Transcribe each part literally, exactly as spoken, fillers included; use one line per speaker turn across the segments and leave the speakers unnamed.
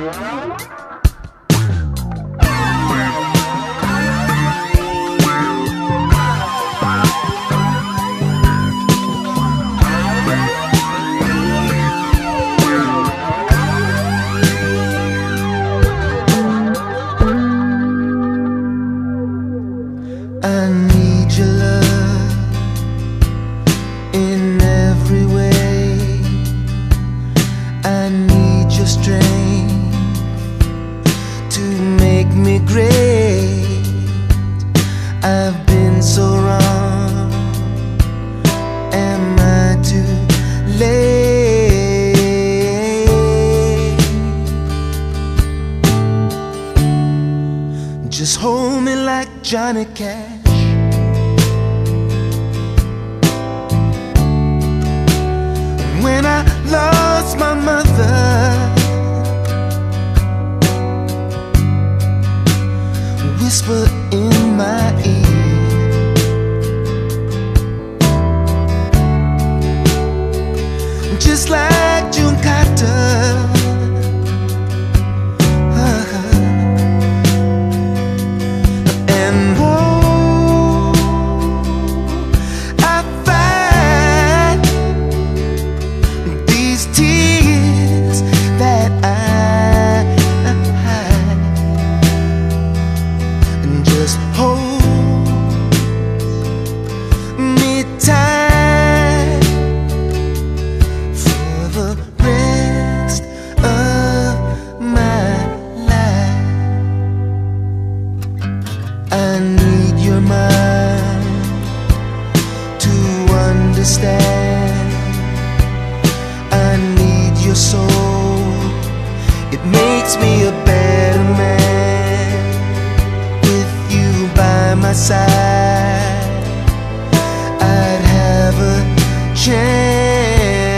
I need your love in every way. I need your strength to make me great. I've been so wrong. Am I too late? Just hold me like Johnny Cash. When I lost my mother, whisper in my ear, just like June Carter. And oh, I find these tears that I hide, and just hold me tight for the rest of my life. I need your mind to understand. I need your soul. It makes me a better man. With you by my side, I'd have a chance.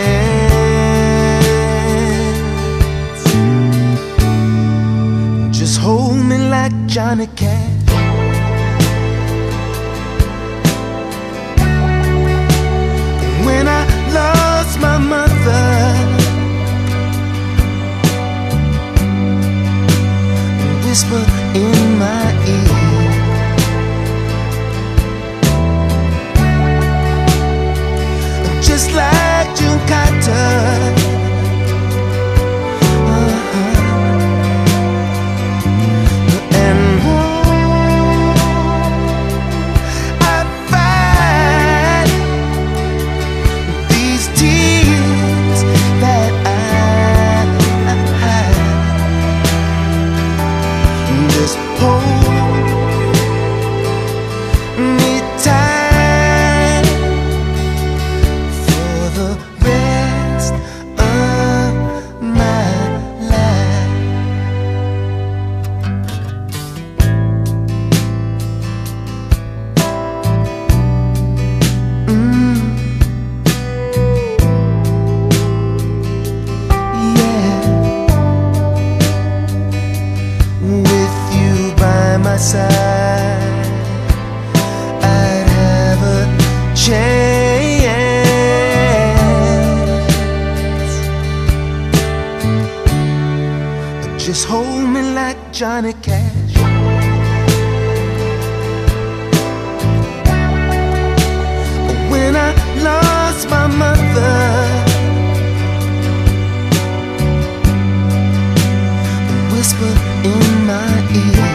Just hold me like Johnny Cash. When I lost my mother, whisper in my ear, just like June Carter. Side, I'd have a chance. Just hold me like Johnny Cash. When I lost my mother, whisper in my ear,